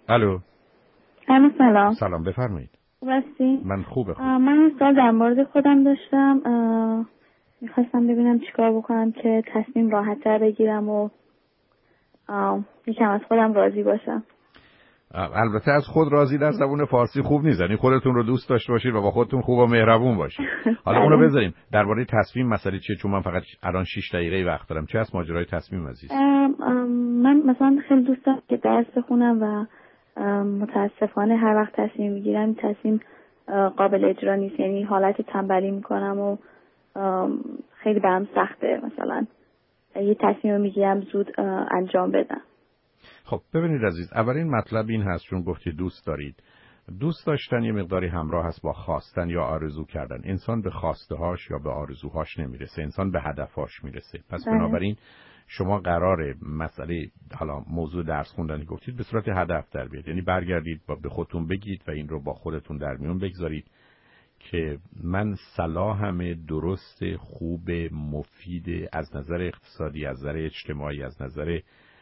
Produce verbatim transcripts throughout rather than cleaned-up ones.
الو. سلام. سلام، بفرمایید. خوبی؟ من خوبه. خوب. من سوال در مورد خودم داشتم. میخواستم ببینم چیکار بکنم که تصمیم راحت‌تر بگیرم و یکم از خودم راضی باشم. البته از خود راضی در زبان فارسی خوب نیست، یعنی خودتون رو دوست داشته باشید و با خودتون خوب و مهربون باشید. حالا اونو بذاریم. درباره تصمیم مسئله چیه؟ چون من فقط الان شش دقیقه وقت دارم. چه از ماجرای تصمیم عزیز؟ من مثلا خیلی دوست دارم که درس بخونم و متاسفانه هر وقت تصمیم میگیرم تصمیم قابل اجرا نیست، یعنی حالت تنبلی میکنم و خیلی برام سخته مثلا یه تصمیم میگیرم زود انجام بدم. خب ببینید عزیز، اولین مطلب این هست چون گفتی دوست دارید. دوست داشتن یه مقداری همراه هست با خواستن یا آرزو کردن. انسان به خواسته هاش یا به آرزوهاش نمیرسه، انسان به هدفهاش میرسه. پس بله. بنابراین شما قراره مسئله حالا موضوع درس خوندنی گفتید به صورت هدف در بیاد، یعنی برگردید با به خودتون بگید و این رو با خودتون در میون بگذارید که من صلاحم درست، خوب، مفید از نظر اقتصادی، از نظر اجتماعی، از نظر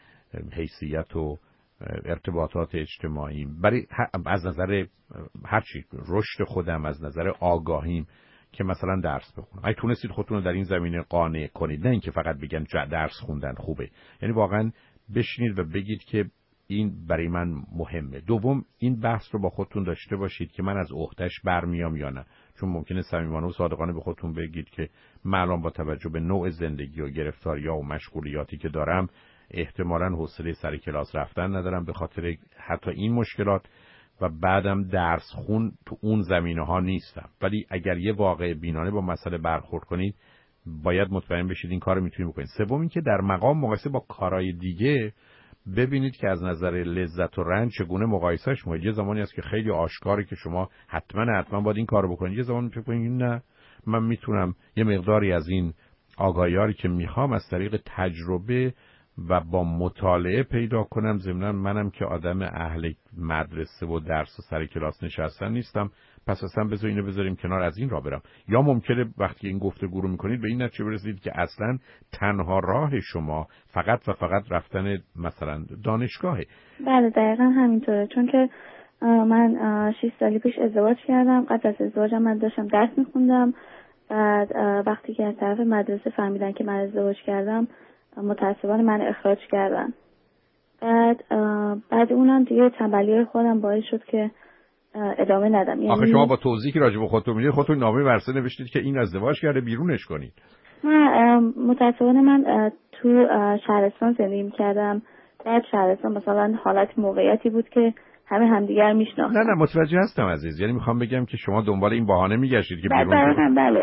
حیثیت و ارتباطات اجتماعی، برای از نظر هرچی رشد خودم، از نظر آگاهیم که مثلا درس بخونم. اگه تونستید خودتون رو در این زمینه قانع کنید، نه اینکه فقط بگن درس خوندن خوبه، یعنی واقعا بشینید و بگید که این برای من مهمه. دوم، این بحث رو با خودتون داشته باشید که من از عهده‌اش برمیام یا نه، چون ممکنه صمیمانه و صادقانه به خودتون بگید که من الان با توجه به نوع زندگی و گرفتاری‌ها و مشغولیاتی که دارم احتمالاً حوصله سر کلاس رفتن ندارم به خاطر حتی این مشکلات و بعدم درس خون تو اون زمینه‌ها نیستم. ولی اگر یه واقع بینانه با مسئله برخورد کنید باید مطمئن بشید این کارو میتونید بکنید. سوم این که در مقام مقایسه با کارهای دیگه ببینید که از نظر لذت و رنج چگونه مقایسهش می‌کنید. یه زمانی هست که خیلی آشکاره که شما حتما حتما باید این کارو بکنید، یه زمانی فکر کنید نه من میتونم یه مقداری از این آگاهیاری که میخوام از طریق تجربه و با مطالعه پیدا کنم. ضمناً منم که آدم اهل مدرسه و درس و سر کلاس نشستن نیستم، پس اصلا بذار اینو بذاریم کنار، از این راه برم. یا ممکنه وقتی این گفتگو رو میکنید به این نتیجه برسید که اصلا تنها راه شما فقط و فقط رفتن مثلا دانشگاهه. بله دقیقا همینطوره، چون که من شش سالی پیش ازدواج کردم. قبل از ازدواجم من داشتم درس میخوندم. بعد وقتی که از طرف مدرسه فهمیدن که من ازدواج کردم متاسفانه من اخراج کردن. بعد بعد اونم دیگه تنبلی خودم باعث شد که ادامه ندم. یعنی آخه شما با توضیحی که راجع به خودتون میدید خودتون نامه ورثه نوشتید که این ازدواج کرده بیرونش کنید. من متاسفانه من تو شهرستان زندگی می‌کردم. بعد شهرستان مثلا حالت موقعیتی بود که همه همدیگر میشناختن. نه نه متوجه هستم عزیز، یعنی میخوام بگم که شما دنبال این بهانه میگشتید که بیرون کنید. بله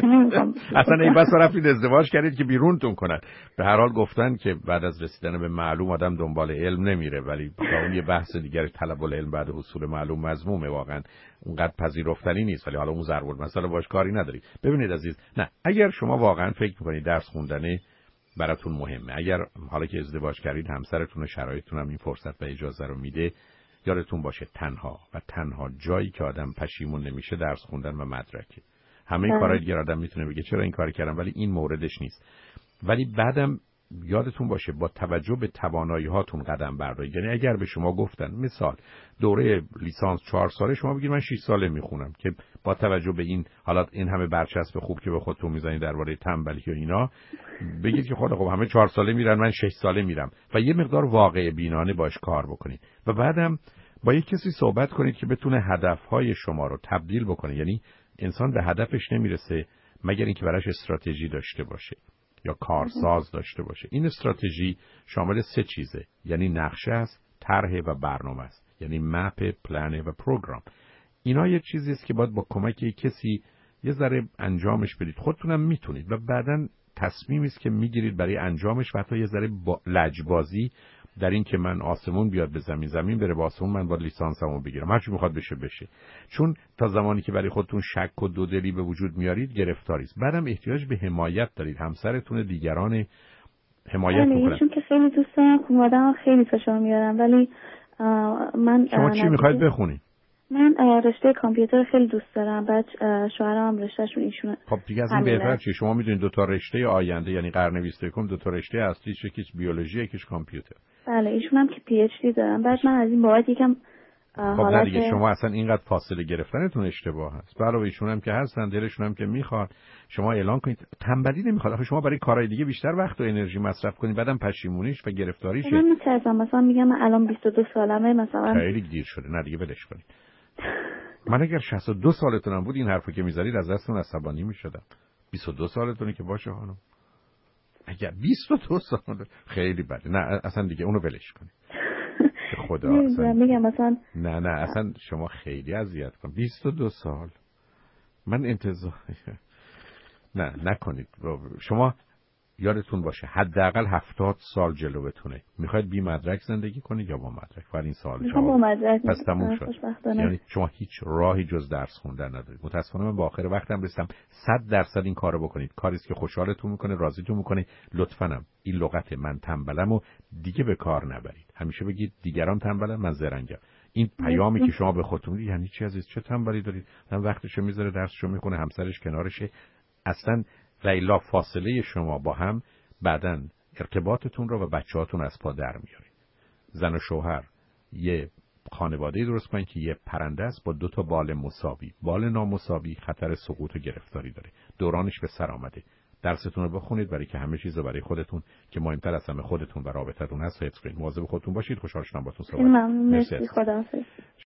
اصلا این بس رفتید ازدواج کردید که بیرونتون کنن. به هر حال گفتن که بعد از رسیدن به معلوم آدم دنبال علم نمیره، ولی اون یه بحث دیگه، طلب العلم بعد حصول معلوم مذمومه، واقعا اونقدر پذیرفتنی نیست، ولی حالا اون ضرب المثل باش کاری نداری. ببینید عزیز، نه اگر شما واقعا فکر میکنید درس خوندن براتون مهمه، اگر حالا که ازدواج کردید همسرتون و شرایطتون هم این فرصت و اجازه رو میده، یادتون باشه تنها و تنها جایی که آدم پشیمون نمیشه درس خوندن و مدرکه. همه کارهای دیگه آدم میتونه بگه چرا این کار کردم، ولی این موردش نیست. ولی بعدم یادتون باشه با توجه به توانایی هاتون قدم بردارید. یعنی اگر به شما گفتن مثال دوره لیسانس چهار ساله، شما بگید من شش ساله میخونم، که با توجه به این حالات این همه برچسب خوب که به خودتون میزنید درباره تنبلی و اینا، بگید که خود خب همه چهار ساله میرن من شش ساله میرم، و یه مقدار واقع بینانه باش کار بکنید. و بعدم با یک کسی صحبت کنید که بتونه هدفهای شما رو تبدیل بکنه. یعنی انسان به هدفش نمیرسه مگر اینکه براش استراتژی داشته باشه یا کارساز داشته باشه. این استراتژی شامل سه چیزه، یعنی نقشه است، طرح و برنامه است، یعنی مپ، پلن و پروگرام. اینا یه چیزی است که باید با کمک کسی یه ذره انجامش بدید. خودتونم میتونید و بعداً تصمیمی است که میگیرید برای انجامش و حتی یه ذره لجبازی در این که من آسمون بیاد به زمین، زمین بره با آسمون، من با لیسانسمو بگیرم، هر چی میخواد بشه بشه. چون تا زمانی که برای خودتون شک و دودلی به وجود میارید گرفتاری است. بعدم احتیاج به حمایت دارید، همسرتون، دیگران حمایت میکنن. چون که خیلی دوست دارم، خانواده‌ام خیلی فشار میارن، ولی من شما چی میخواید بخونید؟ من رشته کامپیوتر خیلی دوست دارم. بعد شوهرم هم رشتهشون ایشونه. خب دیگه از این بهتر چی؟ شما میدونید دو تا رشته آینده یعنی قرن بیست و یکم دو تا رشته اصلی، یکیش بیولوژی یکیش کامپیوتر. بله ایشون هم که پی اچ دی دارن. بعد من از این بابت یکم خب نه دیگه شما اصلا اینقدر فاصله گرفتنتون اشتباه هست. علاوه ایشون هم که هستن، دلشون هم که میخواد شما اعلان کنید. تنبلی نمیخواد. آخه شما برای کارهای دیگه بیشتر وقت و انرژی مصرف کنید، بعدم پشیمونیش و گرفتاریشه. من میترسم مثلا میگم من الان بیست و دو سالمه مثلا خیلی دیر شده. نه دیگه ولش کنید. من اگر شصت و دو سالتونم بود این حرفو که میذارید از دستتون عصبانی میشدم. بیست و دو سالتونه که باشه خانم. اگر بیست و دو سال خیلی بده. نه اصلا دیگه اونو ولش کنید. خدا اصلا میگم مثلا نه نه اصلا شما خیلی اذیت کن. بیست و دو سال من انتظار نه نکنید. شما یادتون باشه حداقل هفتاد سال جلوتونه. میخواید بی مدرک زندگی کنید یا با مدرک؟ فرض این سوال شما پس تموم شد. یعنی شما هیچ راهی جز درس خوندن ندارید. متاسفانه من با آخر وقتم رسیدم. صد درصد این کارو بکنید. کاری است که خوشحالتون میکنه، راضیتون میکنه. لطفاً این لغت من تنبلمو دیگه به کار نبرید. همیشه بگید دیگران تنبلن من زرنگم. این پیامی که شما به خودتون میدید یعنی چی عزیز؟ چه تنبلی دارید؟ من وقتشو میذاره درسشو میکنه، همسرش کنارشه. اصلا لیلا فاصله شما با هم بعداً ارتباطتون رو و بچه‌هاتون از پا در میاره. زن و شوهر یه خانواده درست کنید که یه پرنده است با دو تا بال مساوی. بال نامساوی خطر سقوط و گرفتاری داره. دورانش به سر آمده. درستون رو بخونید برای که همه چیز رو برای خودتون که مهمتر از همه خودتون و رابطتون هست حفظ کنید. مواظب خودتون باشید. خوشحال شدم باهاتون صحبت کردم. مرسی. خداحافظ.